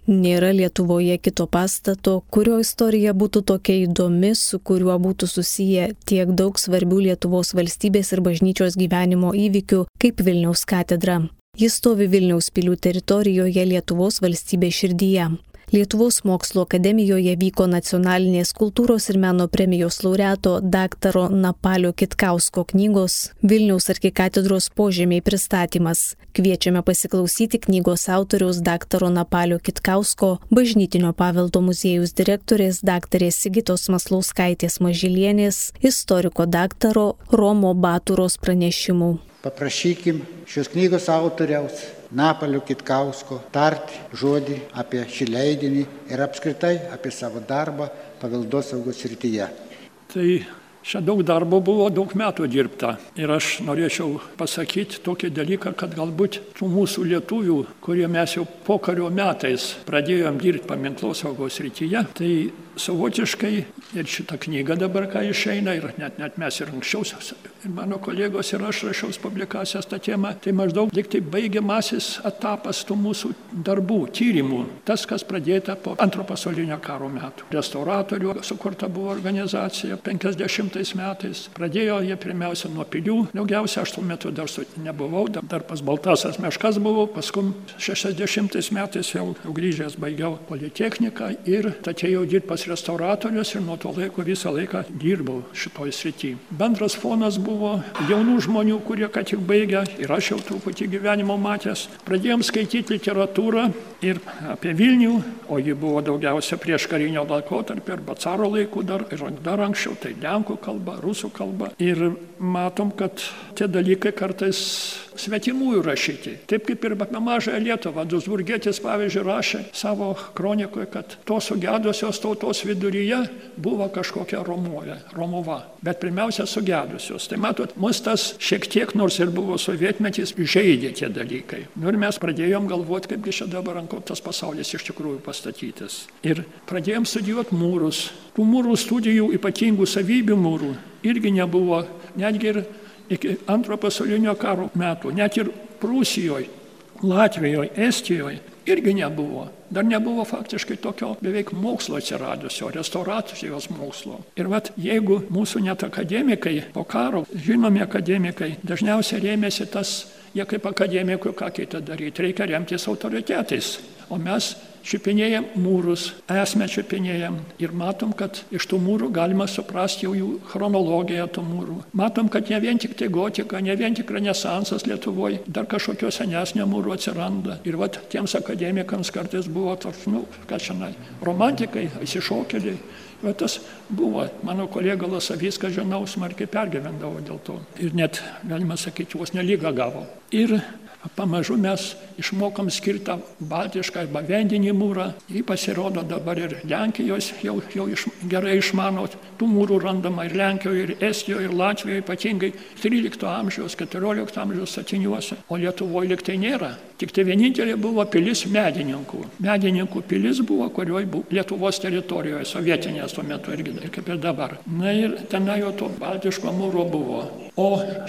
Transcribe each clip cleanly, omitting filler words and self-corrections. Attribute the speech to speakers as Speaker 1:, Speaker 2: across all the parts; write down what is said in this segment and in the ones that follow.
Speaker 1: Nėra Lietuvoje kito pastato, kurio istorija būtų tokia įdomi, su kuriuo būtų susiję tiek daug svarbių Lietuvos valstybės ir bažnyčios gyvenimo įvykių kaip Vilniaus katedra. Jis stovi Vilniaus pilių teritorijoje Lietuvos valstybės širdyje. Lietuvos mokslo akademijoje vyko nacionalinės kultūros ir meno premijos laureato daktaro Napalio Kitkausko knygos Vilniaus arkikatedros požemiai pristatymas. Kviečiame pasiklausyti knygos autoriaus daktaro Napalio Kitkausko, bažnytinio paveldo muziejaus direktorės daktarės Sigitos Maslauskaitės Mažylienės, istoriko daktaro Romo Baturos pranešimų.
Speaker 2: Paprašykim šios knygos autoriaus Napalio Kitkausko tarti žodį apie šį leidinį ir apskritai apie savo darbą paveldosaugos srityje.
Speaker 3: Tai čia daug darbo buvo, daug metų dirbta. Ir aš norėčiau pasakyti tokį dalyką, kad galbūt tų mūsų lietuvių, kurie mes jau pokario metais pradėjom dirbti paminklausaugos srityje, tai savotiškai ir šitą knygą dabar, ką išeina, ir net mes ir anksčiau, ir mano kolegos ir aš rašiaus publikacijas tą temą, tai maždaug tik tai baigiamasis etapas tų mūsų darbų, tyrimų. Tas, kas pradėta po Antro pasaulinio karo metų. Restauratorių sukurta buvo organizacija 50 metais. Pradėjo jie pirmiausia nuo pilių. Daugiausia aš tuo metu dar nebuvau, dar pas Baltasas Meškas buvau, paskui 60 metais jau grįžęs baigiau politechniką ir atėjau dirbti pas restauratorius ir nuo to laiko visą laiką dirbau šitoj srityje. Bendras fonas buvo jaunų žmonių, kurie ką tik baigė ir aš jau truputį gyvenimo matęs. Pradėjom skaityti literatūrą ir apie Vilnių, o ji buvo daugiausia prieš karinio laikotarpį arba caro laikų dar anksčiau, tai lenkų kalba, rusų kalba. Ir matom, kad tie dalykai kartais svetimųjų rašyti. Taip kaip ir apie mažąją Lietuvą. Duisburgietis, pavyzdžiui, rašė savo kronikoje, kad tos sugedusios tautos viduryje buvo kažkokia Romuva. Bet pirmiausia sugedusios. Tai matot, mus tas šiek tiek, nors ir buvo sovietmetis, žaidė tie dalykai. Ir mes pradėjom galvoti, kaipgi čia dabar ant ko tas pasaulis iš tikrųjų pastatytas. Ir pradėjom studijuoti mūrus. Tų mūrų studijų, ypatingų savybių mūrų, irgi nebuvo, netgi ir iki Antro pasaulinio karo metų, net ir Prūsijoje, Latvijoje, Estijoje irgi nebuvo. Dar nebuvo faktiškai tokio beveik mokslo atsiradusio, restauracijos mokslo. Ir jeigu mūsų net akademikai po karo, žinomi akademikai, dažniausiai rėmėsi jie kaip akademikų, ką kitą daryti, reikia remtis autoritetais. O mes čiupinėjam mūrus, esmę čiupinėjam ir matom, kad iš tų mūrų galima suprasti jau jų chronologiją tų mūrų. Matom, kad ne vien tik tai gotika, ne vien tik renesansas Lietuvoje, dar kažkokio senesnio mūrų atsiranda. Ir tiems akademikams kartais buvo toks, romantikai, įsišokėliai. Tas buvo, mano kolega Lasavickas, žinau, smarkiai pergyvendavo dėl to. Ir net, galima sakyti, vos nelygą gavo. Ir pamažu mes išmokom skirtą baltišką arba vendinį mūrą. Jį pasirodo dabar ir Lenkijos jau gerai išmano. Tų mūrų randama ir Lenkijoje, ir Estijoje, ir Latvijoje, ypatingai 13 amžiaus, 14 amžiaus statiniuose. O Lietuvoje lyg tai nėra. Tik tai vienintelė buvo pilis medininkų. Medininkų pilis buvo, kurioje buvo Lietuvos teritorijoje, sovietinės tuo metu irgi, kaip ir dabar. Na ir tenai jau to baltiško mūro buvo. O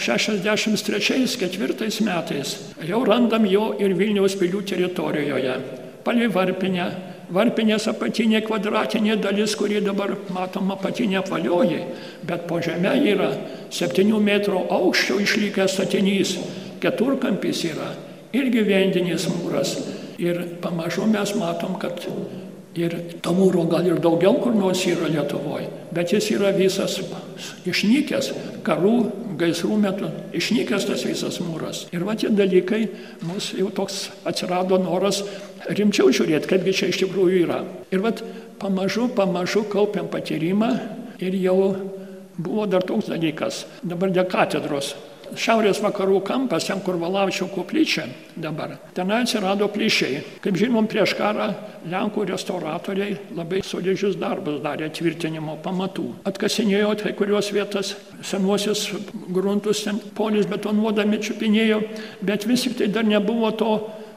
Speaker 3: 63-64 metais jau randam jo ir Vilniaus pilių teritorijoje. Palei Varpinę. Varpinės apatinė kvadratinė dalis, kuri dabar matoma apatinė apvalioji, bet po žeme yra 7 metrų aukščio išlikęs statinys, keturkampis yra, irgi vendinis mūras. Ir pamažu mes matom, kad ir to mūro gal ir daugiau kur nors yra Lietuvoje, bet jis yra visas išnykęs, karų, gaisrų metu, išnykęs tas visas mūras. Ir tie dalykai, mums jau toks atsirado noras rimčiau žiūrėti, kaipgi čia iš tikrųjų yra. Ir pamažu kaupiam patyrimą ir jau buvo dar toks dalykas. Dabar dėl katedros. Šiaurės vakarų kampas, ten kur Valavičiaus koplyčia dabar, ten atsirado plyšiai. Kaip žinom, prieš karą Lenkų restauratoriai labai solidžius darbus darė tvirtinimo pamatų. Atkasinėjo kai kurios vietas, senuosius gruntus, ten polius betonuodami čiupinėjo, bet vis tik tai dar nebuvo to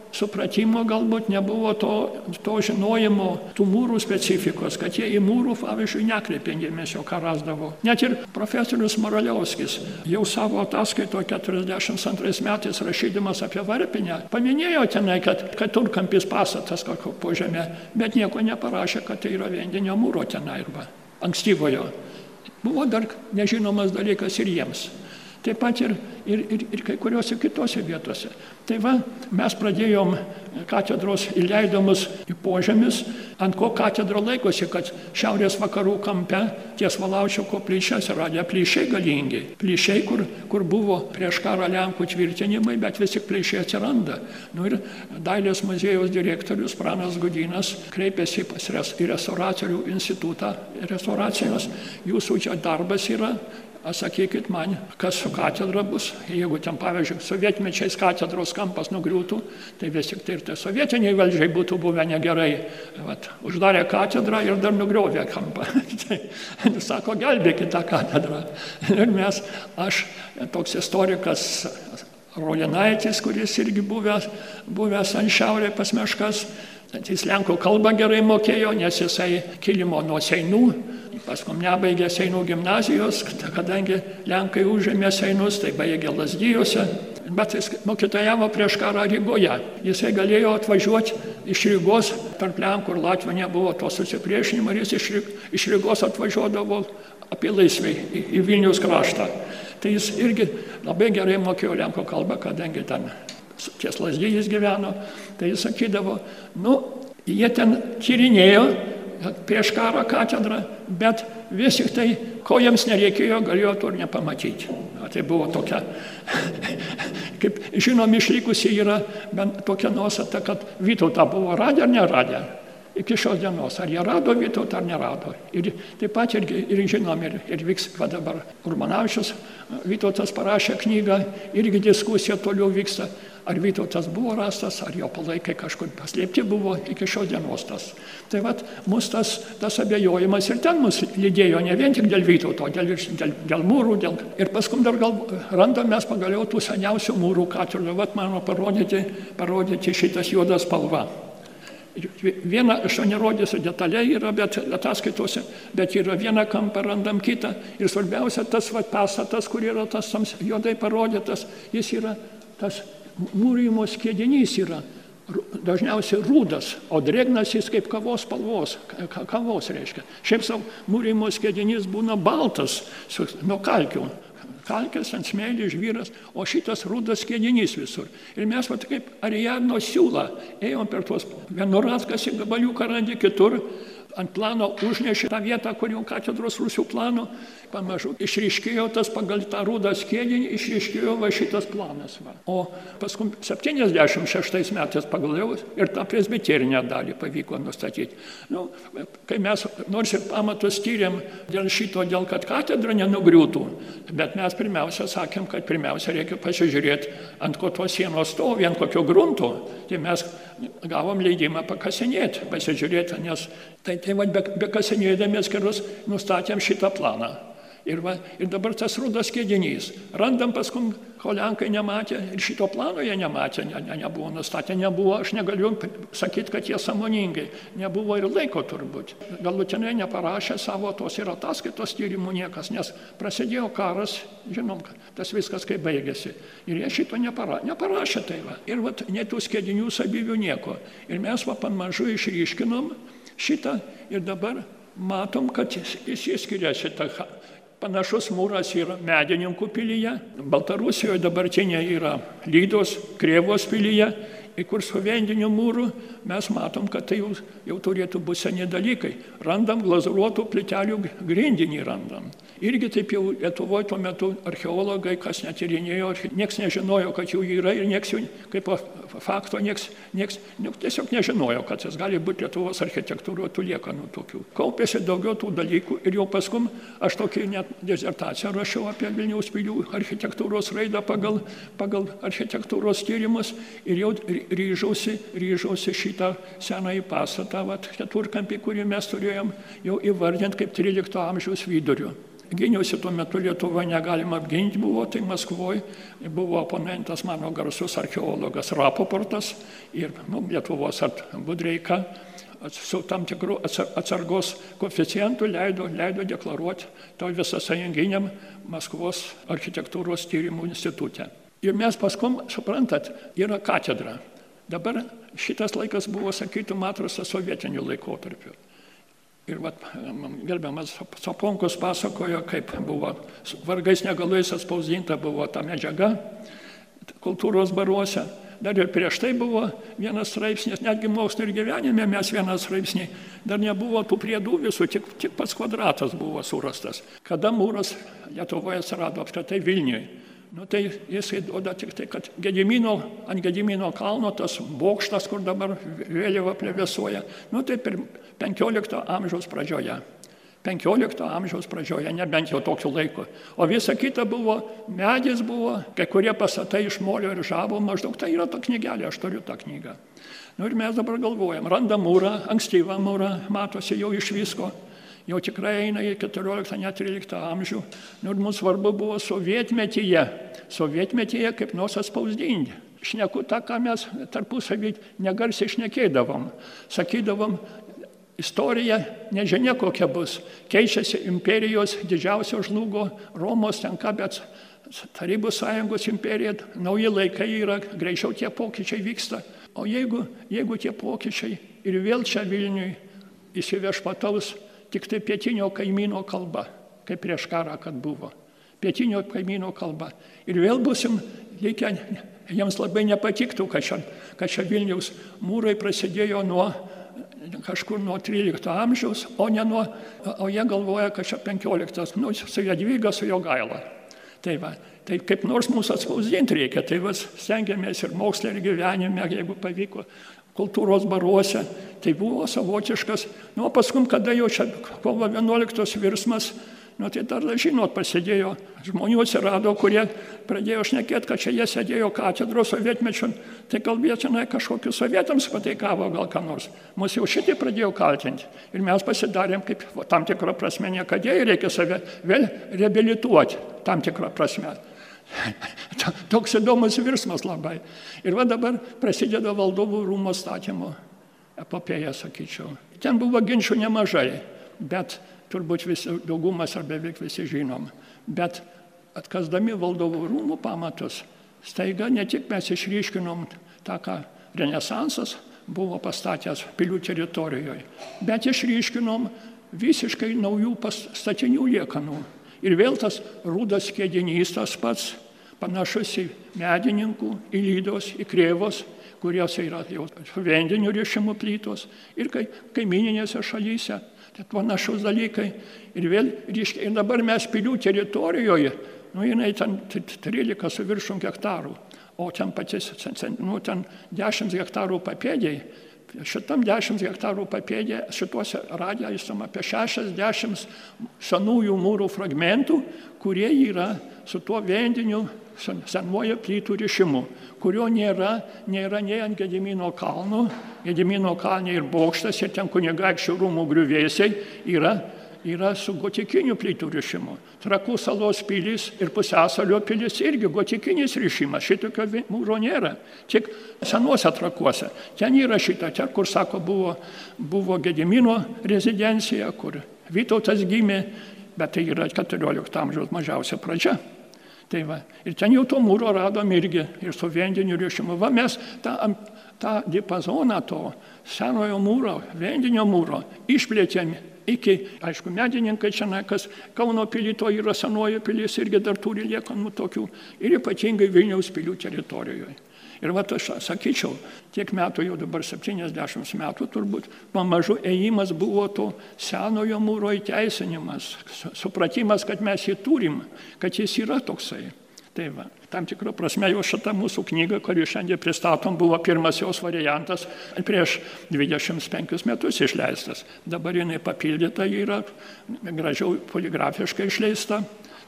Speaker 3: supratimo galbūt, nebuvo to žinojimo, tų mūrų specifikos, kad jie į mūrų, pavyzdžiui, nekreipė dėmesio, ką rasdavo. Net ir profesorius Moraliauskis jau savo ataskaito 42 metais rašydamas apie Varpinę paminėjo tenai, kad Turkampis pastatas kažko po žemė, bet nieko neparašė, kad tai yra Vendinio mūro tenai arba ankstyvojo. Buvo dar nežinomas dalykas ir jiems. Taip pat ir kai kuriuose kitose vietose. Tai va, mes pradėjom katedros įleidomus į požemis, ant ko katedra laikosi, kad šiaurės vakarų kampe ties Valaučio koplyčia atsiradė plyšiai galingi. Plyšiai, kur buvo prieš karą Lenkų tvirtinimai, bet vis tik plyšiai atsiranda. Ir Dailės muziejaus direktorius Pranas Gudynas kreipėsi į restauratorių institutą restauracijos. Jūsų čia darbas yra. Sakykit man, kas su katedra bus, jeigu ten, pavyzdžiui, sovietmečiais katedros kampas nugriūtų, tai vis tik tai ir tai sovietiniai valdžiai būtų buvę negerai. Uždarė katedrą ir dar nugriovė kampą. Tai, sako, gelbėkit tą katedrą. Ir aš, toks istorikas Rolinaitis, kuris irgi buvęs ant šiaurė pas Meškas, jis lenkų kalbą gerai mokėjo, nes jisai kilimo nuo Seinų, paskui nebaigė Seinų gimnazijos, kadangi Lenkai užėmė Seinus, tai baigė Lazdijuose, bet jis mokytojavo prieš karą Rygoje. Jisai galėjo atvažiuoti iš Rygos, tarp Lenkų ir Latvių nebuvo to susipriešinimo, ir jis iš Rygos atvažiuodavo apie laisvai į Vilniaus kraštą. Tai jis irgi labai gerai mokėjo Lenkų kalbą, kadangi ten ties Lazdijais gyveno, tai jis sakydavo, jie ten tyrinėjo prieš karą katedrą, bet vis tik tai, ko jiems nereikėjo, galėjo to ir nepamatyti. Tai buvo tokia, kaip žinom, išlikusi yra bent tokia nuostata, kad Vytautą buvo radę ar neradę. Iki šios dienos, ar jie rado Vytautą ar nerado. Ir taip pat ir žinom, ir vyks, va dabar Urmanavičius, Vytautas parašė knygą, irgi diskusija toliau vyksta, ar Vytautas buvo rastas, ar jo palaikai kažkur paslėpti buvo, iki šios dienos tas. Tai va, mus tas abejojimas ir ten mus lydėjo, ne vien tik dėl Vytauto, dėl mūrų, ir paskui dar gal randam mes pagaliau tų seniausių mūrų katedrų, va, mano parodyti šitas juodas spalva. Vieną, aš to nerodysiu detaliai yra, bet ataskaitose, bet yra vieną kampą, randam kitą. Ir svarbiausia, tas pastatas, kur yra tas juodai parodytas, jis yra, tas mūrijimo skiedinys yra dažniausiai rūdas, o drėgnas jis kaip kavos spalvos, kavos reiškia. Šiaip savo mūrijimo skiedinys būna baltas nuo kalkių. Kalkės ant smėlį, žvyras, o šitas rūdas skiedinys visur. Ir mes kaip Ariadno siūlą ėjom per tuos vienur atkasi gabaliuką randi, kitur ant plano užnešė tą vietą, kur jau katedros Rūsių plano, pamažu išryškėjo tas pagal tą rūdą skiedinį, išryškėjo va šitas planas. Va. O paskui 76 metais pagaliau ir tą presbiterinę dalį pavyko nustatyti. Kai mes nors ir pamatus tyrėm dėl šito, kad katedra nenugriūtų, bet mes pirmiausia sakėm, kad pirmiausia reikia pasižiūrėti, ant ko tos sienos stovi, ant kokio grunto. Tai mes gavom leidimą pakasinėti, pasižiūrėti, nes tai be kasinėdami atskirus nustatėm šitą planą. Ir dabar tas rūdas skiedinys. Randam paskui, ko Lenkai nematė, ir šito plano jie nematė, nebuvo nustatę, nebuvo, aš negaliu sakyti, kad jie sąmoningai, nebuvo ir laiko turbūt. Galutinai neparašė savo tos ir ataskaitos tyrimų niekas, nes prasidėjo karas, žinom, tas viskas kaip baigėsi. Ir jie šito neparašė tai va. Ir ne tų skiedinių savybių nieko. Ir mes pamažu išryškinom šitą ir dabar matom, kad jis skiria šitą. Panašus mūras yra Medininkų pilyje, Baltarusijoje dabartinė yra Lydos, Krėvos pilyje, kur su Vendiniu mūru mes matom, kad tai jau turėtų būti seni dalykai. Randam glazūruotų plytelių grindinį randam. Irgi taip jau Lietuvoje tuo metu archeologai, kas netyrinėjo, nieks nežinojo, kad jų yra ir nieks jų kaip fakto, nieks tiesiog nežinojo, kad jis gali būti Lietuvos architektūroje tų liekanų tokių. Kaupėsi daugiau tų dalykų ir jau paskui aš tokį net disertaciją rašiau apie Vilniaus pilių architektūros raidą pagal architektūros tyrimus ir jau ryžausi šitą senąjį pastatą, keturkampį, kurį mes turėjom jau įvardinti kaip 13 amžiaus vidurių. gyniausi tuo metu Lietuvoje negalima apginti buvo, tai Maskvoje buvo oponentas mano garsus archeologas Rapoportas ir Lietuvos Budreika su tam tikru atsargos koeficientu leido deklaruoti to visasąjunginiam Maskvos architektūros tyrimų institute. Ir mes paskum, suprantat, yra katedra. Dabar šitas laikas buvo, sakytum, atrastas sovietiniu laikotarpiu. Ir gerbiamas Soponkus pasakojo, kaip buvo vargais negalais atspausdinta buvo ta medžiaga kultūros baruose. Dar ir prieš tai buvo vienas straipsnis, netgi mokslo ir gyvenime mes vienas straipsnį, dar nebuvo tų priedų visų, tik pats kvadratas buvo surastas. Kada mūras Lietuvoje atsirado apskritai Vilniuje. Tai jisai duoda tik tai, kad ant Gedimino kalno tas bokštas, kur dabar vėliava plevėsuoja, tai per 15 amžiaus pradžioje. 15 amžiaus pradžioje, nebent jau tokiu laiku. O visa kita buvo, medis buvo, kai kurie pastatai iš molio ir žabo, maždaug tai yra ta knygelė, aš turiu tą knygą. Ir mes dabar galvojam, randam mūrą, ankstyvą mūrą, matosi jau iš visko. Jau tikrai eina į 14, net 13 amžių. Ir mums svarbu buvo sovietmetyje kaip nors atspausdinti. Šneku tą, ką mes tarpusavį negarsiai šnekėdavom. Sakydavom, istorija nežinia kokia bus. Keičiasi imperijos, didžiausios žlugo, Romos tenka, bet Tarybų sąjungos imperija, nauji laikai yra, greičiau tie pokyčiai vyksta. O jeigu tie pokyčiai ir vėl čia Vilniui įsiviešpataus tik tai pietinio kaimyno kalba, kaip prieš karą, kad buvo. Pietinio kaimyno kalba. Ir vėl busim likę, jiems labai nepatiktų, kad čia Vilniaus mūrai prasidėjo kažkur nuo 13 amžiaus, o jie galvoja, kad čia 15, su Jadvyga, su Jogaila. Tai kaip nors mūsų atspausdinti reikia, tai stengiamės ir moksle, ir gyvenime, jeigu pavyko, kultūros baruose, tai buvo savotiškas, paskum, kada jau čia kovo 11 virsmas, tai dar, žinot, prasidėjo, žmonių atsirado, kurie pradėjo šnekėti, kad čia jie sėdėjo katedros sovietmečiu, tai kalbėtinai kažkokius sovietams pateikavo gal ką nors. Mūsų jau šitai pradėjo kaltinti. Ir mes pasidarėm, kaip tam tikrą prasme niekadėjai reikia save vėl reabilituoti, tam tikrą prasme. Toks įdomus virsmas labai. Ir dabar prasideda Valdovų rūmų statymo epopėja, sakyčiau. Ten buvo ginčių nemažai, bet turbūt daugumas ar beveik visi žinom. Bet atkasdami Valdovų rūmų pamatus, staiga ne tik mes išryškinom tą, ką Renesansas buvo pastatęs pilių teritorijoje, bet išryškinom visiškai naujų statinių liekanų. Ir vėl tas rūdas skiedinys tas pats, panašus į medininkų, į Lydos, į Krėvos, kuriuose yra jau vendinių rišimų plytos, ir kaimininėse šalyse, tai panašus dalykai. Ir dabar mes pilių teritorijoje, jinai ten 13 su viršum hektarų, o ten patys, ten 10 hektarų papėdėjai. Šitam 10 hektarų papėdė, šituose radę esam apie 60 senųjų mūrų fragmentų, kurie yra su tuo vendiniu senuoju plytų rišimu, kurio nėra nei ant Gedimino kalno. Gedimino kalne ir bokštas, ir ten kunigaikščių rūmų griuvėsiai yra su gotikiniu plytų rišimu. Trakų salos pilis ir Pusiasalio pilis irgi gotikinis rišimas. Šitokio mūro nėra. Tik senuose Trakuose. Ten yra šita, kur sako, buvo Gedimino rezidencija, kur Vytautas gimė, bet tai yra 14 amžiaus mažiausia pradžia. Ir ten jau to mūro radom irgi, ir su vendiniu rišimu. Mes tą diapazoną to senojo mūro, vendinio mūro išplėtėm iki, aišku, medininkai čia, kas Kauno pily to yra senoji pilis, irgi dar turi liekanų tokių, ir ypatingai Vilniaus pilių teritorijoje. Ir aš sakyčiau, tiek metų, jau dabar 70 metų turbūt, pamažu ėjimas buvo to senojo mūro įteisinimas, supratimas, kad mes jį turim, kad jis yra toksai. Tam tikrą prasme jau šita mūsų knyga, kurį šiandien pristatom, buvo pirmas jos variantas prieš 25 metus išleistas. Dabar jinai papildyta yra, gražiau poligrafiškai išleista.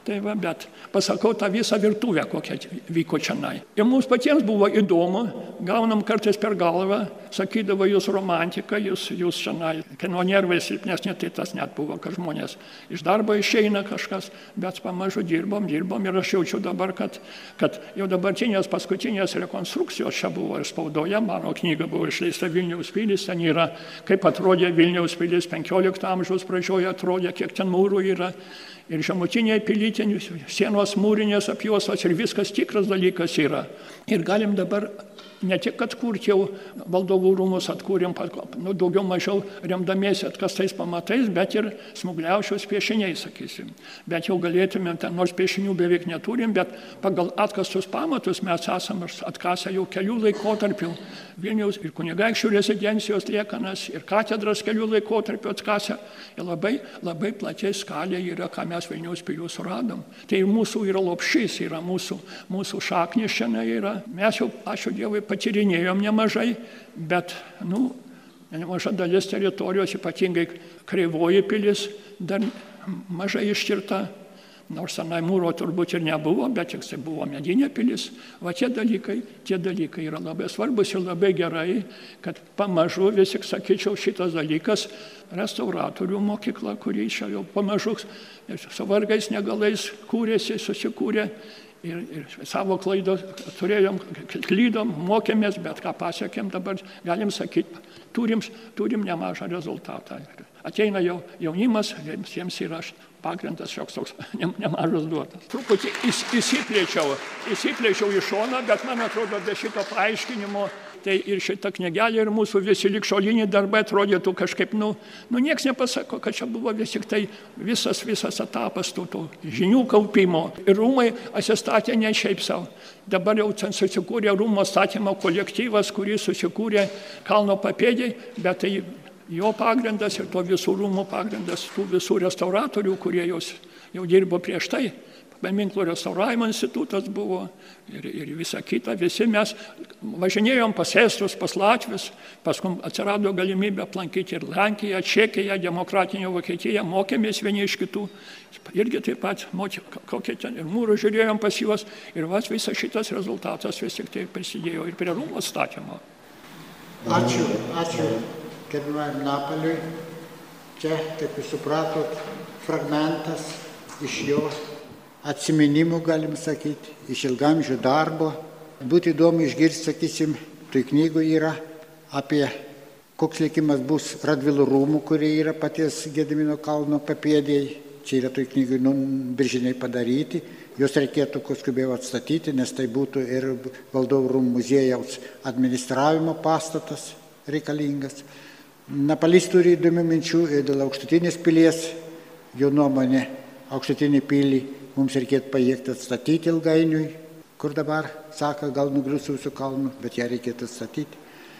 Speaker 3: Tai va, bet pasakau tą visą virtuvę, kokia vyko čionai. Ir mums patiems buvo įdomu, gaunam kartais per galvą, sakydavo, jūs romantika, jūs čionai, kieno nervai silpnesni, tai tas net buvo, kad žmonės iš darbo išeina kažkas, bet pamažu dirbom ir aš jaučiu dabar, kad jau dabartinės paskutinės rekonstrukcijos čia buvo ir spaudoje, mano knyga buvo išleista Vilniaus pilis, ten yra, kaip atrodė Vilniaus pilis 15 amžiaus pradžioje, atrodė, kiek ten mūrų yra. Ir žemutiniai pilietinių sienos mūrinės apjuostos ir viskas tikras dalykas yra. Ir galim dabar ne tik atkurti jau valdovų rūmus, atkūrėm daugiau mažiau remdamiesi atkastais pamatais, bet ir Smuglevičiaus piešiniais, sakysim. Bet jau galėtumėm, ten nors piešinių beveik neturim, bet pagal atkastus pamatus mes esame atkasę jau kelių laikotarpių Vilniaus ir kunigaikščių rezidencijos liekanas, ir katedras kelių laikotarpių atkasę. Ir labai plačiai skalė yra, ką mes Vilniaus pilių suradom. Tai mūsų yra lopšys, yra mūsų šaknis šiandien yra. Mes jau, ačiū Dievui, patyrinėjom nemažai, bet, nemaža dalis teritorijos, ypatingai Kreivoji pilis, dar mažai ištirta, nors senai mūro turbūt ir nebuvo, bet tik tai buvo medinė pilis. Va tie dalykai yra labai svarbus ir labai gerai, kad pamažu, vis tik sakyčiau, šitas dalykas, restauratorių mokykla, kuri čia jau pamažu su vargais negalais kūrėsi, susikūrė. Ir savo klaidą turėjom, klydom, mokėmės, bet ką pasiekėm dabar, galim sakyti, turim nemažą rezultatą. Ateina jau jaunimas, jiems yra pagrindas šioks toks nemažas duotas. Truputį įsiplėčiau į šoną, bet man atrodo, be šito paaiškinimo, tai ir šita knygelė, ir mūsų visi ligšioliniai darbai atrodytų kažkaip, nieks nepasako, kad čia buvo vis tik tai visas etapas tų žinių kaupimo. Ir rūmai asistatė ne šiaip savo. Dabar jau susikūrė rūmo statymo kolektyvas, kuris susikūrė kalno papėdėj, bet tai jo pagrindas ir to visų rūmų pagrindas, tų visų restauratorių, kurie jau dirbo prieš tai. Paminklų restauravimo institutas buvo ir visa kita. Visi mes važinėjom pas estus, pas latvius, paskui atsirado galimybė aplankyti ir Lenkiją, Čekiją, Demokratinę Vokietiją, mokėmės vieni iš kitų. Irgi taip pat, kokie ten ir mūrų žiūrėjom pas juos. Ir visas šitas rezultatas vis tik tai prisidėjo ir prie rūmų statymo.
Speaker 2: Ačiū gerbiamajam Napaliui. Čia, kaip jūs supratot, fragmentas iš jo atsiminimų, galim sakyti, iš ilgamžių darbo. Būtų įdomu išgirsti, sakysim, tai knygų yra apie koks likimas bus Radvilų rūmų, kurie yra paties Gedimino kalno papėdėje. Čia yra tai knygų biržiniai padaryti. Jos reikėtų kuo skubiau atstatyti, nes tai būtų ir Valdovų rūmų muziejaus administravimo pastatas reikalingas. Napalys turi įdomių minčių dėl aukštutinės pilies. Jo nuomonė, aukštutinį pilį mums reikėtų pajėgti atstatyti ilgainiui, kur dabar, sako, gal nugrius jūsų kalnų, bet ją reikėtų atstatyti.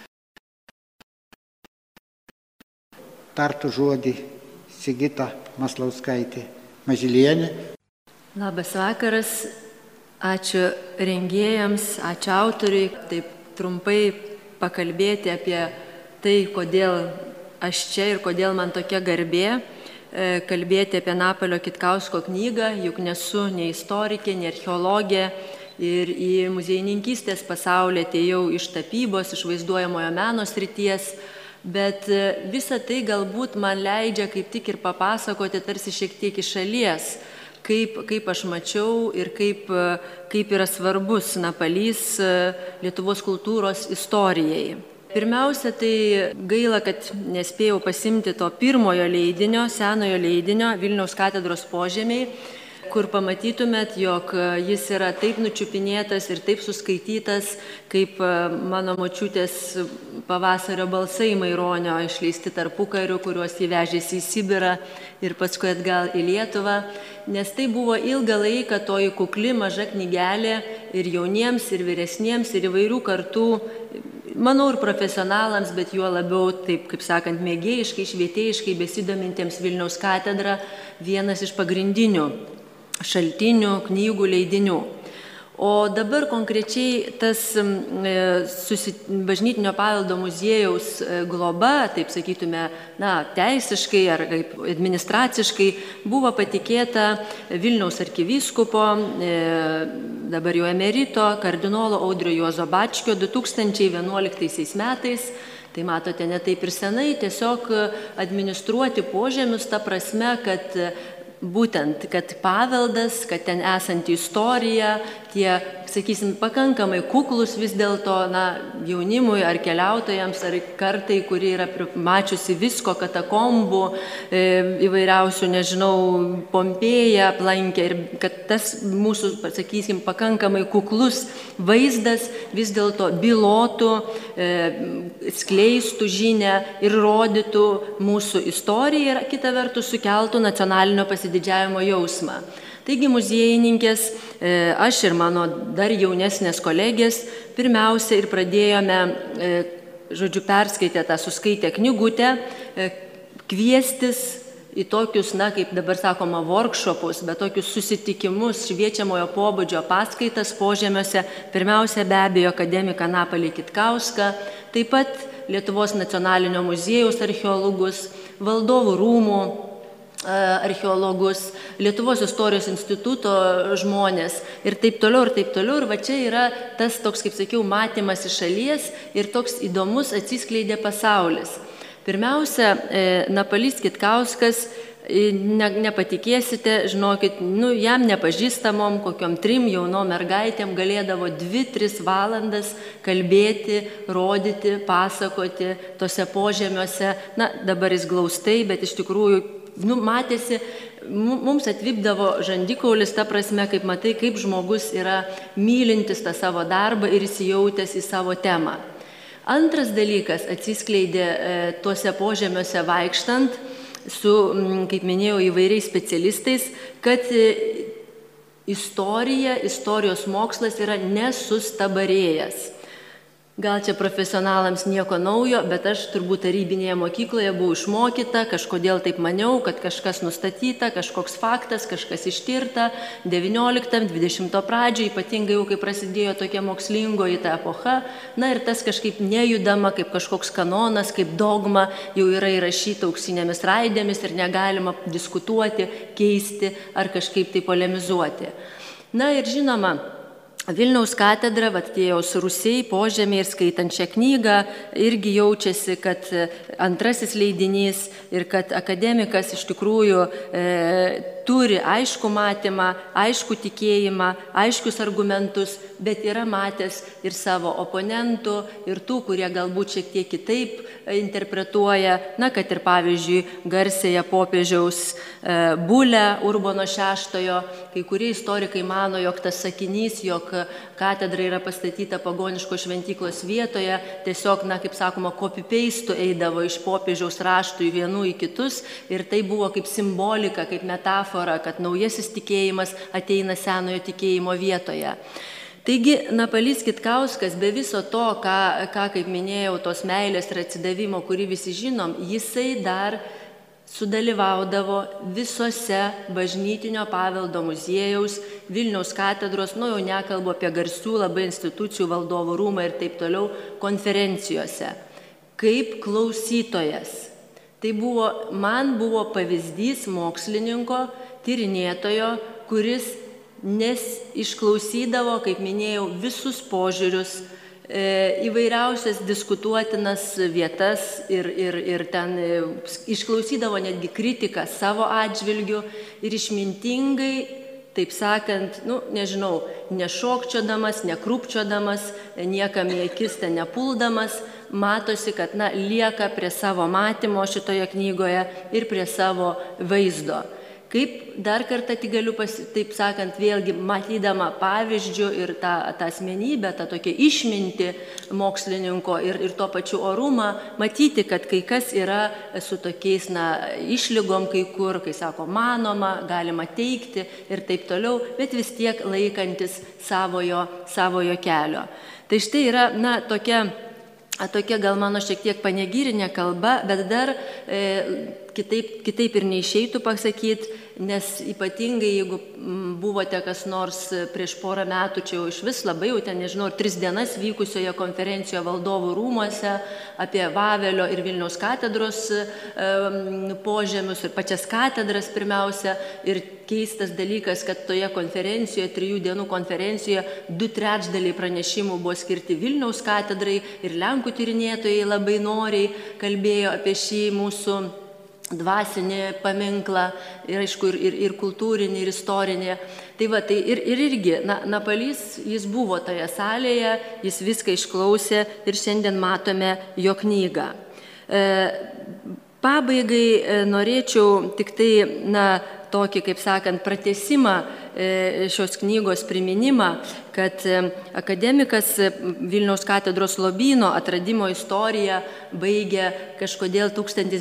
Speaker 2: Tartų žodį Sigita Maslauskaitė Mažylienė.
Speaker 4: Labas vakaras, ačiū rengėjams, ačiū autoriui. Taip trumpai pakalbėti apie tai, kodėl aš čia ir kodėl man tokia garbė kalbėti apie Napalio Kitkausko knygą, juk nesu nei istorikė, nei archeologė ir į muziejininkystės pasaulį atėjau iš tapybos, iš vaizduojamojo meno srities, bet visa tai galbūt man leidžia kaip tik ir papasakoti tarsi šiek tiek iš šalies, kaip aš mačiau ir kaip yra svarbus Napalys Lietuvos kultūros istorijai. Pirmiausia, tai gaila, kad nespėjau pasimti to pirmojo leidinio, senojo leidinio Vilniaus katedros požemiai, kur pamatytumėt, jog jis yra taip nučiupinėtas ir taip suskaitytas, kaip mano močiutės pavasario balsai Maironio išleisti tarpukariu, kuriuos įvežėsi į Sibirą ir paskui atgal į Lietuvą, nes tai buvo ilgą laiką toji kukli maža knygelė ir jauniems, ir vyresniems, ir įvairių kartų, manau, ir profesionalams, bet juo labiau, taip kaip sakant, mėgėjiškai, švietėjiškai besidomintiems Vilniaus katedra vienas iš pagrindinių šaltinių, knygų, leidinių. O dabar konkrečiai tas bažnytinio paveldo muziejaus globa, taip sakytume, teisiškai ar kaip administraciškai, buvo patikėta Vilniaus arkivyskupo, dabar jau emerito, kardinolo Audrio Juozo Bačkio 2011 metais. Tai matote, ne taip ir senai, tiesiog administruoti požemius ta prasme, kad būtent, kad paveldas, kad ten esanti istorija, tie, sakysim, pakankamai kuklus vis dėlto jaunimui ar keliautojams, ar kartai, kuri yra mačiusi visko, katakombų, įvairiausių, nežinau, Pompėją aplankė ir kad tas mūsų, sakysim, pakankamai kuklus vaizdas vis dėlto bylotų, skleistų žinią ir rodytų mūsų istoriją ir kita vertus sukeltų nacionalinio pasididžiavimo jausmą. Taigi muziejininkės, aš ir mano dar jaunesnės kolegės, pirmiausia ir pradėjome, perskaitę tą suskaitę knygutę, kviestis į tokius, kaip dabar sakoma, workshopus, bet tokius susitikimus, šviečiamojo pobūdžio paskaitas požemiuose, pirmiausia be abejo akademiką Napalį Kitkauską, taip pat Lietuvos nacionalinio muziejaus archeologus, Valdovų rūmų archeologus, Lietuvos istorijos instituto žmonės ir taip toliau, ir taip toliau. Ir va čia yra tas toks, kaip sakiau, matymas iš šalies ir toks įdomus atsiskleidė pasaulis. Pirmiausia, Napalys Kitkauskas, nepatikėsite, žinokit, jam nepažįstamom, kokiom 3 jaunom mergaitėm galėdavo 2-3 valandas kalbėti, rodyti, pasakoti tose požemiuose. Dabar jis glaustai, bet iš tikrųjų matėsi, mums atvipdavo žandikaulis, ta prasme, kaip matai, kaip žmogus yra mylintis tą savo darbą ir įsijautęs į savo temą. Antras dalykas atsiskleidė tuose požemiuose vaikštant su, kaip minėjau, įvairiais specialistais, kad istorijos mokslas yra nesustabarėjęs. Gal čia profesionalams nieko naujo, bet aš turbūt tarybinėje mokykloje buvau išmokyta, kažkodėl taip maniau, kad kažkas nustatyta, kažkoks faktas, kažkas ištirta 19-20 pradžioje, ypatingai jau kai prasidėjo tokia mokslingoji ta epocha, ir tas kažkaip nejudama, kaip kažkoks kanonas, kaip dogma, jau yra įrašyta auksinėmis raidėmis ir negalima diskutuoti, keisti ar kažkaip tai polemizuoti. Ir žinoma, Vilniaus katedra, tie jau rusiai, požemiai ir skaitant šią knygą, irgi jaučiasi, kad antrasis leidinys ir kad akademikas iš tikrųjų turi aišku matymą, aišku tikėjimą, aiškius argumentus, bet yra matęs ir savo oponentų, ir tų, kurie galbūt šiek tiek kitaip interpretuoja, kad ir pavyzdžiui garsėje popiežiaus bulę Urbono VI, kai kurie istorikai mano, jog tas sakinys, jog katedra yra pastatyta pagoniško šventyklos vietoje, tiesiog, kaip sakoma, copy-paste eidavo iš popiežiaus raštų į vienų į kitus ir tai buvo kaip simbolika, kaip metafora, kad naujasis tikėjimas ateina senojo tikėjimo vietoje. Taigi, Napalys Kitkauskas be viso to, ką kaip minėjau, tos meilės ir atsidavimo, kurį visi žinom, jisai dar sudalyvaudavo visose bažnytinio paveldo muziejaus, Vilniaus katedros, jau nekalbu apie garsių labai institucijų, Valdovų rūmai ir taip toliau, konferencijose, kaip klausytojas. Tai man buvo pavyzdys mokslininko, tyrinėtojo, kuris išklausydavo, kaip minėjau, visus požiūrius, įvairiausias diskutuotinas vietas ir ten išklausydavo netgi kritiką savo atžvilgiu ir išmintingai, taip sakant, nešokčiodamas, nekrūpčiodamas, niekam į akis ten nepuldamas, matosi, kad lieka prie savo matymo šitoje knygoje ir prie savo vaizdo. Kaip dar kartą tik galiu, taip sakant, vėlgi matydama pavyzdžių ir tą asmenybę, tą tokią išmintį mokslininko ir to pačiu orumą, matyti, kad kai kas yra su tokiais išlygom kai kur, kai sako manoma, galima teigti ir taip toliau, bet vis tiek laikantis savojo kelio. Tai štai yra tokia tokia gal mano šiek tiek panegyrinė kalba, bet dar kitaip ir neišeitų pasakyti, nes ypatingai jeigu buvote kas nors prieš porą metų, čia jau iš vis labai jau ten, nežinau, 3 dienas vykusioje konferencijoje Valdovų rūmuose apie Vavelio ir Vilniaus katedros požemius ir pačias katedras pirmiausia. Ir keistas dalykas, kad toje konferencijoje, 3 dienų konferencijoje, 2/3 pranešimų buvo skirti Vilniaus katedrai ir Lenkų tyrinėtojai labai noriai kalbėjo apie šį mūsų dvasinį paminklą ir, aišku, ir kultūrinį, ir istorinį. Tai va, tai irgi, Napalys, jis buvo toje salėje, jis viską išklausė ir šiandien matome jo knygą. Pabaigai norėčiau tik tai, tokį, kaip sakant, pratęsimą šios knygos priminimą, kad akademikas Vilniaus katedros lobyno atradimo istoriją baigė kažkodėl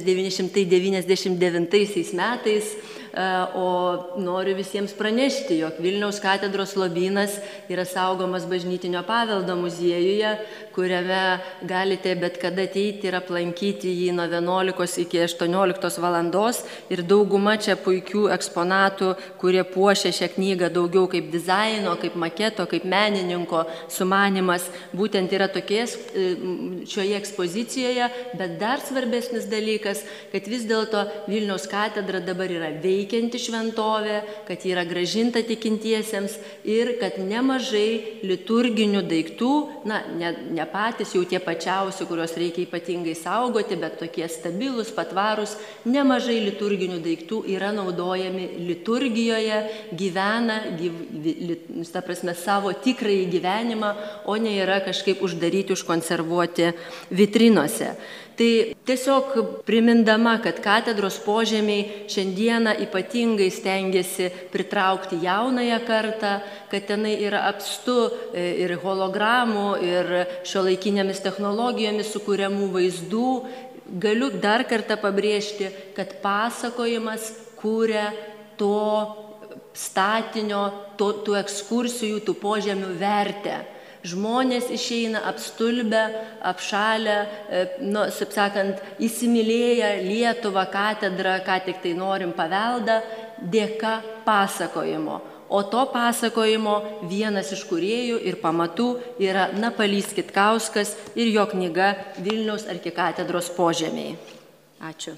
Speaker 4: 1999 metais, o noriu visiems pranešti, jog Vilniaus katedros lobynas yra saugomas Bažnytinio paveldo muziejuje, kuriame galite bet kada ateiti ir aplankyti jį nuo 11 iki 18 valandos. Ir dauguma čia puikių eksponatų, kurie puošia šią knygą daugiau kaip dizaino, kaip maketo, kaip menininko sumanimas, būtent yra tokie šioje ekspozicijoje, bet dar svarbesnis dalykas, kad vis dėlto Vilniaus katedra dabar yra veikianti šventovė, kad yra gražinta tikintiesiems ir kad nemažai liturginių daiktų, ne patys jau tie pačiausi, kuriuos reikia ypatingai saugoti, bet tokie stabilus, patvarus, nemažai liturginių daiktų yra naudojami liturgijoje, gyvena, ta prasme, savo tikrąjį gyvenimą, o ne yra kažkaip uždaryti, užkonservuoti vitrinose. Tai tiesiog primindama, kad katedros požemiai šiandieną ypatingai stengiasi pritraukti jaunąją kartą, kad tenai yra apstu ir hologramų, ir šiuolaikinėmis technologijomis sukūriamų vaizdų, galiu dar kartą pabrėžti, kad pasakojimas kūrė to statinio, tų ekskursijų, tų požemių vertę. Žmonės išeina apstulbę, apšalę, taip sakant, įsimylėję Lietuvą, katedrą, ką tik tai norim paveldą, dėka pasakojimo. O to pasakojimo vienas iš kūrėjų ir pamatų yra Napalys Kitkauskas ir jo knyga Vilniaus arkikatedros požemiai. Ačiū.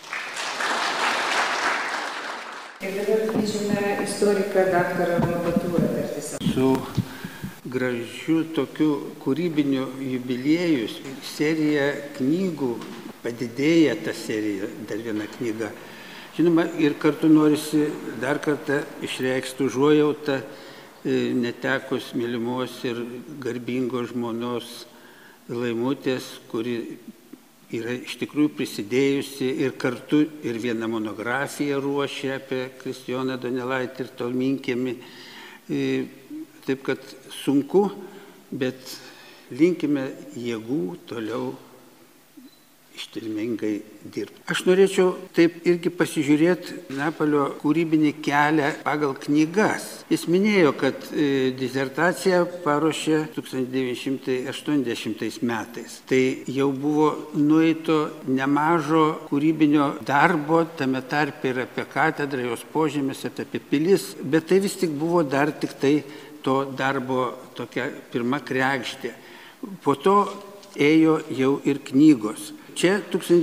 Speaker 5: Ir dabar kviečiame istoriką daktarą Novatūrą tartis.
Speaker 6: Su gražiu tokiu kūrybiniu jubiliejų, serija knygų, padidėja ta serija, dar viena knyga. Žinoma, ir kartu norisi dar kartą išreikšti užuojautą netekus mylimos ir garbingos žmonos Laimutės, kuri yra iš tikrųjų prisidėjusi ir kartu ir vieną monografiją ruošė apie Kristijoną Donelaitį ir Tolminkiemį. Taip kad sunku, bet linkime jėgų toliau ištilmingai dirbti. Aš norėčiau taip irgi pasižiūrėti Napalio kūrybinį kelią pagal knygas. Jis minėjo, kad disertaciją paruošė 1980 metais. Tai jau buvo nueito nemažo kūrybinio darbo, tame tarpe ir apie katedrą, jos požemis, apie pilis, bet tai vis tik buvo dar tik tai to darbo tokia pirma kregždė. Po to ėjo jau ir knygos. Čia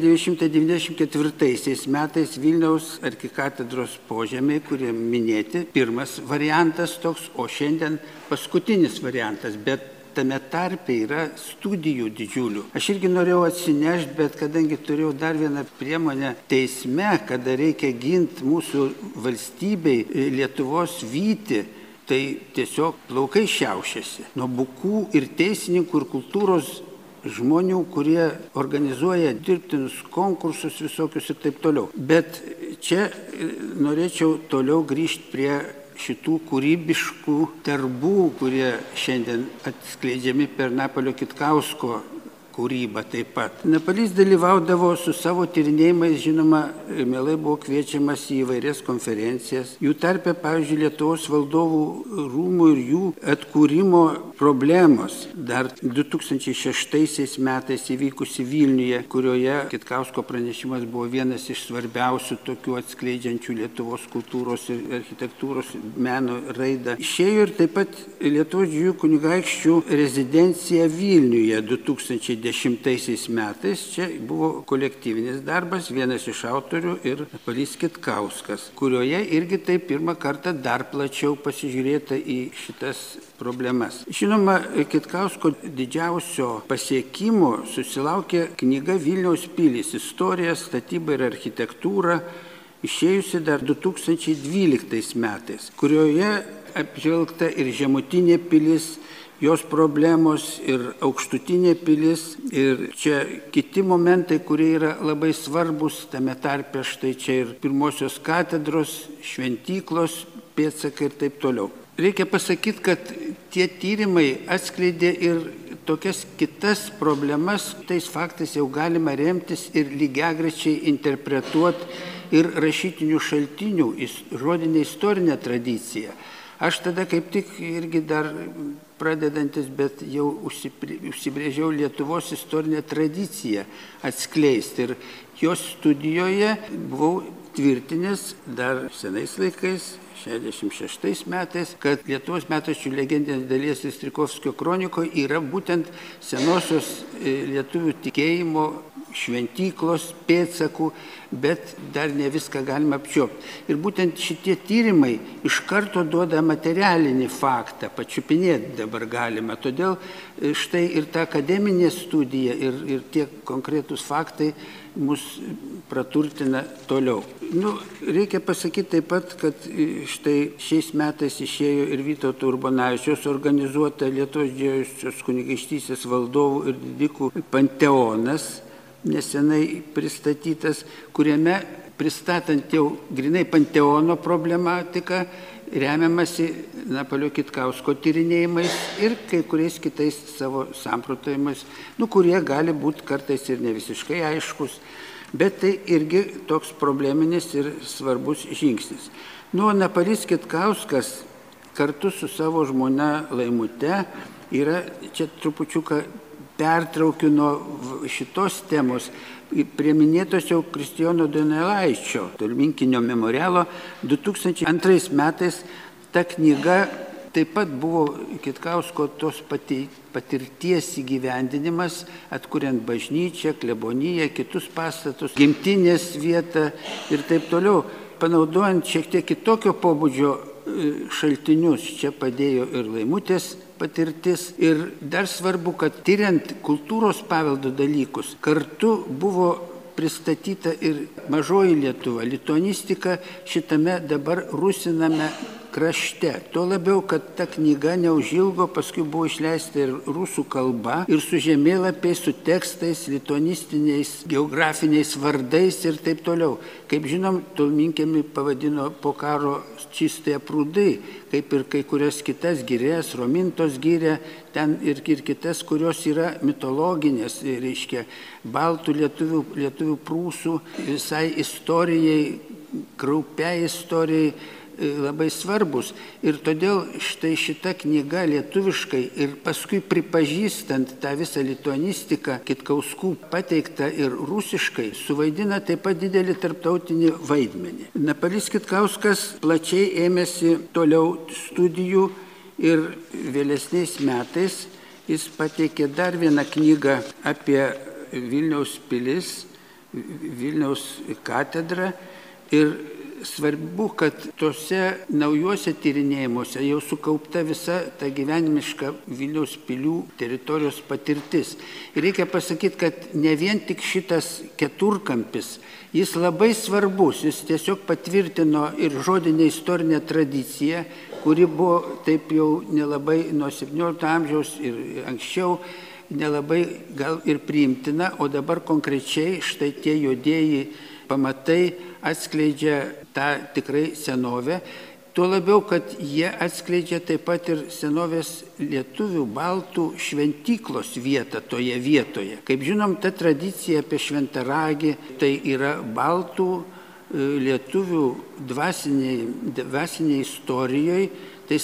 Speaker 6: 1994 metais Vilniaus arkikatedros požemiai, kurie minėti, pirmas variantas toks, o šiandien paskutinis variantas, bet tame tarpe yra studijų didžiulių. Aš irgi norėjau atsinešti, bet kadangi turėjau dar vieną priemonę teisme, kada reikia ginti mūsų valstybei Lietuvos vytį, tai tiesiog plaukai šiaušiasi. Nuo bukų ir teisininkų ir kultūros žmonių, kurie organizuoja dirbtinus konkursus visokius ir taip toliau. Bet čia norėčiau toliau grįžti prie šitų kūrybiškų darbų, kurie šiandien atskleidžiami per Napalio Kitkausko kūryba taip pat. Napalys dalyvaudavo su savo tyrinėjimais, žinoma, mielai buvo kviečiamas į įvairias konferencijas. Jų tarpe, pavyzdžiui, Lietuvos valdovų rūmų ir jų atkūrimo problemos. Dar 2006 metais įvykusi Vilniuje, kurioje Kitkausko pranešimas buvo vienas iš svarbiausių tokių atskleidžiančių Lietuvos kultūros ir architektūros meno raidą. Išėjo ir taip pat Lietuvos didžiųjų kunigaikščių rezidencija Vilniuje 2010 metais. Čia buvo kolektyvinis darbas, vienas iš autorių ir Napalys Kitkauskas, kurioje irgi tai pirmą kartą dar plačiau pasižiūrėta į šitas problemas. Žinoma, Kitkausko didžiausio pasiekimo susilaukė knyga Vilniaus pilys – istorija, statyba ir architektūra, išėjusi dar 2012 metais, kurioje apžvelgta ir žemutinė pilis, jos problemos ir aukštutinė pilis. Ir čia kiti momentai, kurie yra labai svarbus, tame tarpe štai čia ir pirmosios katedros, šventyklos, pėdsakai ir taip toliau. Reikia pasakyti, kad tie tyrimai atskleidė ir tokias kitas problemas, tais faktais jau galima remtis ir lygiagrečiai interpretuoti ir rašytinių šaltinių, žodinę istorinę tradiciją. Aš tada kaip tik irgi dar pradedantis, bet jau užsibrėžiau Lietuvos istorinę tradiciją atskleisti. Ir jos studijoje buvau tvirtinęs dar senais laikais, 66 metais, kad Lietuvos metraščių legendinės dalies Strijkovskio kronikoje yra būtent senosios lietuvių tikėjimo šventyklos pėdsakų, bet dar ne viską galima apčiuopti. Ir būtent šitie tyrimai iš karto duoda materialinį faktą, pačiupinėti dabar galima. Todėl štai ir ta akademinė studija ir tie konkretūs faktai mus praturtina toliau. Reikia pasakyti taip pat, kad štai šiais metais išėjo ir Vytauto Urbonavičiaus organizuota Lietuvos didžiosios kunigaikštystės valdovų ir didikų panteonas, nesenai pristatytas, kuriame pristatant jau grinai panteono problematiką, remiamasi Napalio Kitkausko tyrinėjimais ir kai kuriais kitais savo samprotavimais, kurie gali būti kartais ir ne visiškai aiškus, bet tai irgi toks probleminis ir svarbus žingsnis. Napalys Kitkauskas kartu su savo žmona Laimute yra čia trupučiuką pertraukiu nuo šitos temos prie minėtos jau Kristijono Donelaičio Tolminkinio memorialo 2002 metais. Ta knyga taip pat buvo Kitkausko tos patirties įgyvendinimas, atkuriant bažnyčią, kleboniją, kitus pastatus, gimtinės vietą ir taip toliau. Panaudojant šiek tiek kitokio pobūdžio šaltinius, čia padėjo ir Laimutės patirtis. Ir dar svarbu, kad tyriant kultūros paveldo dalykus, kartu buvo pristatyta ir mažoji Lietuva, lituanistika šitame dabar rusiname krašte. Tuo labiau, kad ta knyga neužilgo paskui buvo išleista ir rusų kalba, ir su žemėlapiais, su tekstais, lituanistiniais, geografiniais vardais ir taip toliau. Kaip žinom, Tolminkiemį pavadino po karo čistąją prūdai, kaip ir kai kurias kitas girias, Romintos giria, ten ir kitas, kurios yra mitologinės, reiškia, baltų lietuvių prūsų visai istorijai, kraupiai istorijai, labai svarbus. Ir todėl štai šita knyga lietuviškai ir paskui pripažįstant tą visą lituanistiką Kitkauskų pateiktą ir rusiškai suvaidina taip pat didelį tarptautinį vaidmenį. Napalys Kitkauskas plačiai ėmėsi toliau studijų ir vėlesniais metais jis pateikė dar vieną knygą apie Vilniaus pilis, Vilniaus katedrą. Ir svarbu, kad tose naujuose tyrinėjimuose jau sukaupta visa ta gyvenimiška Vilniaus pilių teritorijos patirtis. Ir reikia pasakyti, kad ne vien tik šitas keturkampis, jis labai svarbus, jis tiesiog patvirtino ir žodinę istorinę tradiciją, kuri buvo taip jau nelabai nuo 17 amžiaus ir anksčiau nelabai gal ir priimtina, o dabar konkrečiai štai tie juodieji pamatai atskleidžia tą tikrai senovę. Tuo labiau, kad jie atskleidžia taip pat ir senovės lietuvių baltų šventyklos vietą toje vietoje. Kaip žinom, ta tradicija apie šventaragį tai yra baltų lietuvių dvasiniai istorijoje, tai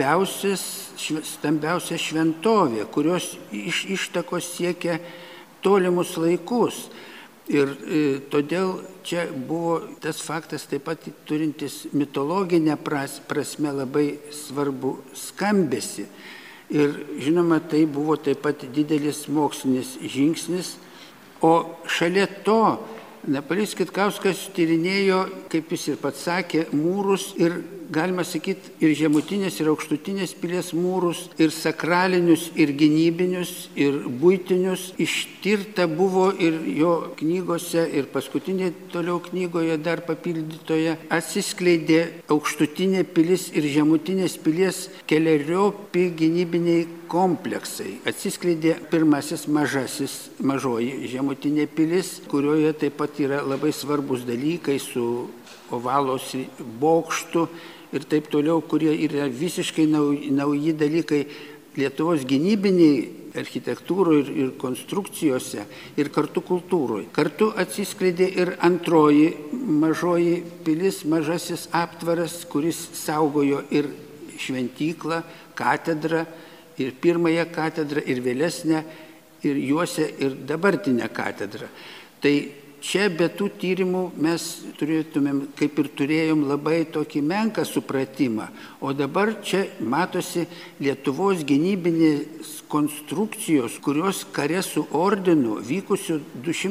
Speaker 6: stambiausia šventovė, kurios ištakos siekia tolimus laikus. Ir todėl čia buvo tas faktas taip pat turintis mitologinę prasme labai svarbu skambesį. Ir žinoma, tai buvo taip pat didelis mokslinis žingsnis. O šalia to Napoleonas Kitkauskas tyrinėjo, kaip jis ir pats sakė, mūrus ir, galima sakyti, ir žemutinės, ir aukštutinės pilies mūrus, ir sakralinius, ir gynybinius, ir buitinius. Ištirta buvo ir jo knygose, ir paskutinėje toliau knygoje dar papildytoje atsiskleidė aukštutinė pilis ir žemutinės pilies keleriopi gynybiniai kompleksai. Atsiskleidė pirmasis mažoji žemutinė pilis, kurioje taip pat yra labai svarbus dalykai su ovalos bokštu ir taip toliau, kurie yra visiškai nauji dalykai Lietuvos gynybiniai architektūroje ir konstrukcijose ir kartu kultūroje. Kartu atsiskleidė ir antroji mažoji pilis, mažasis aptvaras, kuris saugojo ir šventyklą, katedrą, ir pirmąją katedrą, ir vėlesnę, ir juose, ir dabartinę katedrą. Tai čia be tų tyrimų mes turėtumėm, kaip ir turėjom, labai tokį menką supratimą. O dabar čia matosi Lietuvos gynybinės konstrukcijos, kurios kare su ordinu vykusių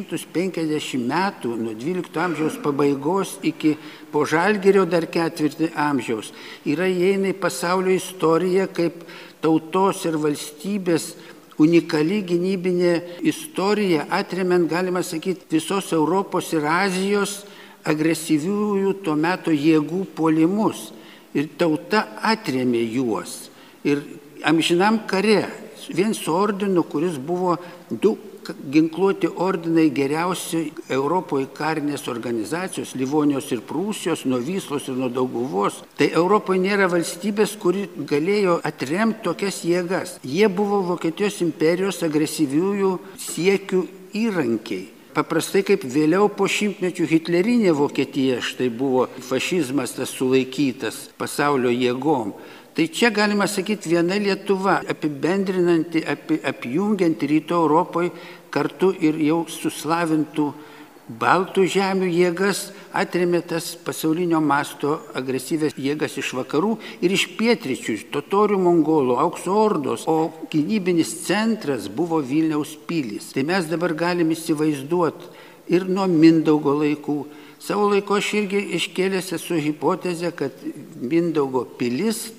Speaker 6: 250 metų, nuo 12 amžiaus pabaigos iki po Žalgirio dar 4 amžiaus, yra įeina į pasaulio istoriją kaip tautos ir valstybės unikali gynybinė istorija, atremiant, galima sakyti, visos Europos ir Azijos agresyviųjų tuo metu jėgų puolimus. Ir tauta atremė juos. Ir amžinam kare, vien su ordinu, kuris buvo 2 ginkluoti ordinai geriausi Europoje karinės organizacijos, Livonijos ir Prūsijos, nuo Vyslos ir nuo Dauguvos. Tai Europoje nėra valstybės, kuri galėjo atremti tokias jėgas. Jie buvo Vokietijos imperijos agresyviųjų siekių įrankiai. Paprastai kaip vėliau po šimtmečių hitlerinė Vokietija, štai buvo fašizmas tas sulaikytas pasaulio jėgom. Tai čia galima sakyti viena Lietuva, apibendrinanti, apjungianti rytų Europoje kartu ir jau suslavintų baltų žemių jėgas, atrėmė tas pasaulinio masto agresyvės jėgas iš vakarų ir iš pietryčių, totorių, mongolų, aukso ordos, o gynybinis centras buvo Vilniaus pilys. Tai mes dabar galim įsivaizduoti ir nuo Mindaugo laikų. Savo laiku aš irgi iškėlęs esu hipotezę, kad Mindaugo pilis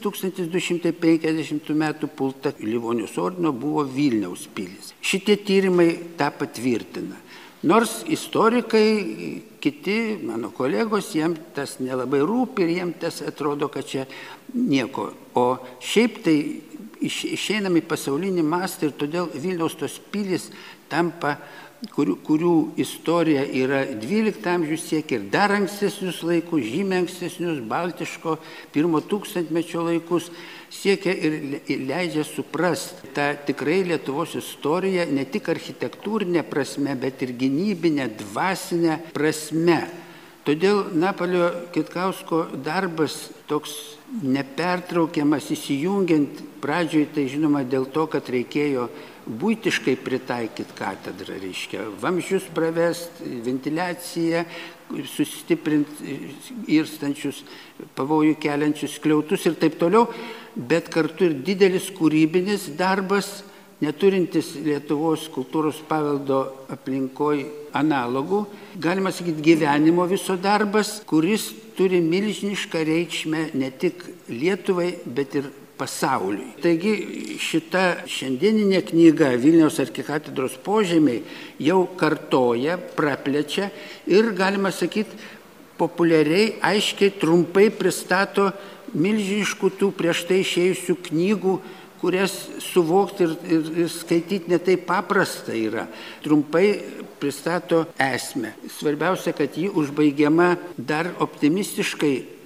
Speaker 6: 1250 metų pulta Livonijos ordino buvo Vilniaus pilis. Šitie tyrimai tą patvirtina. Nors istorikai, kiti mano kolegos, jiems tas nelabai rūpi ir jiems tas atrodo, kad čia nieko. O šiaip tai išeinam į pasaulinį mastą ir todėl Vilniaus tos pilis tampa, kurių istorija yra 12 amžius siekia ir dar ankstesnius laikus, žymiai ankstesnius, baltiško 1 tūkstantmečio laikus, siekia ir leidžia suprasti tą tikrai Lietuvos istoriją ne tik architektūrinė prasme, bet ir gynybinė, dvasinė prasme. Todėl Napoleono Kitkausko darbas toks nepertraukiamas, įsijungiant pradžioj, tai žinoma dėl to, kad reikėjo buitiškai pritaikyti katedrą, reiškia, vamzdžius pravest, ventiliaciją, sustiprinti irstančius, pavojų keliančius skliautus ir taip toliau, bet kartu ir didelis kūrybinis darbas, neturintis Lietuvos kultūros paveldo aplinkoj analogų, galima sakyti gyvenimo viso darbas, kuris turi milžinišką reikšmę ne tik Lietuvai, bet ir pasauliui. Taigi šita šiandieninė knyga Vilniaus arkikatedros požemiai jau kartoja, praplečia ir, galima sakyti, populiariai, aiškiai, trumpai pristato milžiniškų tų prieš tai išėjusių knygų, kurias suvokti ir skaityti ne taip paprasta yra. Trumpai pristato esmę. Svarbiausia, kad ji užbaigiama dar optimistiškai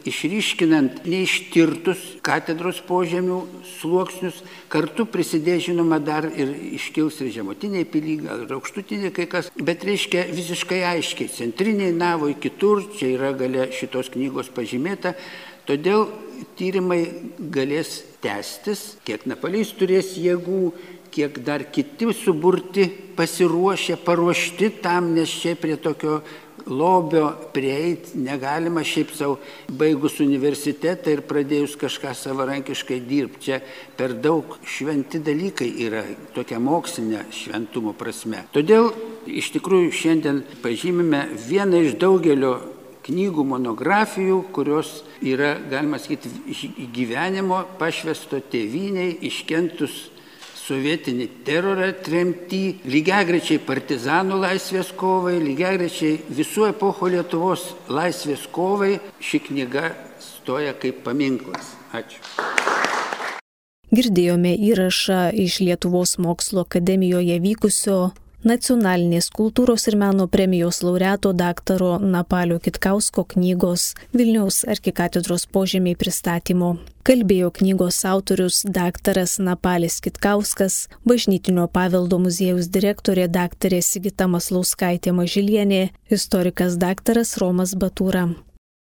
Speaker 6: išryškinant neištirtus katedros požemių sluoksnius, kartu prisidės žinoma dar ir iškils ir žemutiniai pily, gal ir aukštutiniai kai kas, bet reiškia visiškai aiškiai, centriniai navoj kitur, čia yra gale šitos knygos pažymėta, todėl tyrimai galės tęstis, kiek Napalys turės jėgų, kiek dar kiti suburti, pasiruošę, paruošti tam, nes čia prie tokio lobio prieiti negalima šiaip savo baigus universitetą ir pradėjus kažką savarankiškai dirbti. Čia per daug šventi dalykai yra, tokia mokslinė šventumo prasme. Todėl iš tikrųjų šiandien pažymime vieną iš daugelio knygų monografijų, kurios yra, galima sakyti, gyvenimo pašvęsto tėvynei, iškentus sovietinį terorą, tremtį, lygiagrečiai partizanų laisvės kovai, lygiagrečiai visų epochų Lietuvos laisvės kovai, ši knyga stoja kaip paminklas. Ačiū.
Speaker 1: Girdėjome įrašą iš Lietuvos mokslo akademijoje vykusio Nacionalinės kultūros ir meno premijos laureato daktaro Napalio Kitkausko knygos Vilniaus arkikatedros požemiai pristatymo. Kalbėjo knygos autorius daktaras Napalis Kitkauskas, Bažnytinio paveldo muziejaus direktorė daktarė Sigita Maslauskaitė Mažylienė, istorikas daktaras Romas Batūra.